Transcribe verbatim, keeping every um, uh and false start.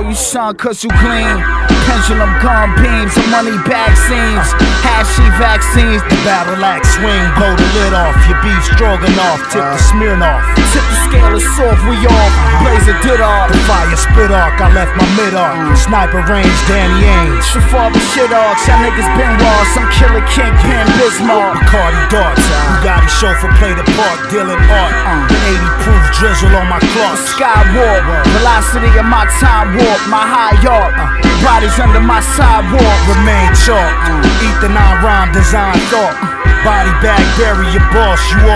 you son cause you clean. Pendulum gun beams and money bag scenes. Hashy vaccines. The battle axe swing, blow the lid off. Your beef stroganoff, tip the Smirnoff. Tip the scale is soft, we off. Blaze a did off. The fire spit arc, I left my mid arc. Sniper range, Danny Ainge. The father shit arcs, y'all niggas been raw. Some killer kingpin Bismarck. Bacardi darts, Bugatti chauffeur play the part, dealing art. eighty proof drizzle on my cloth. Skywalk, velocity of my time warp. My high art, bodies under my sidewalk. Remain chalk, eat the non-rhyme design thought. Body bag, bury your boss, you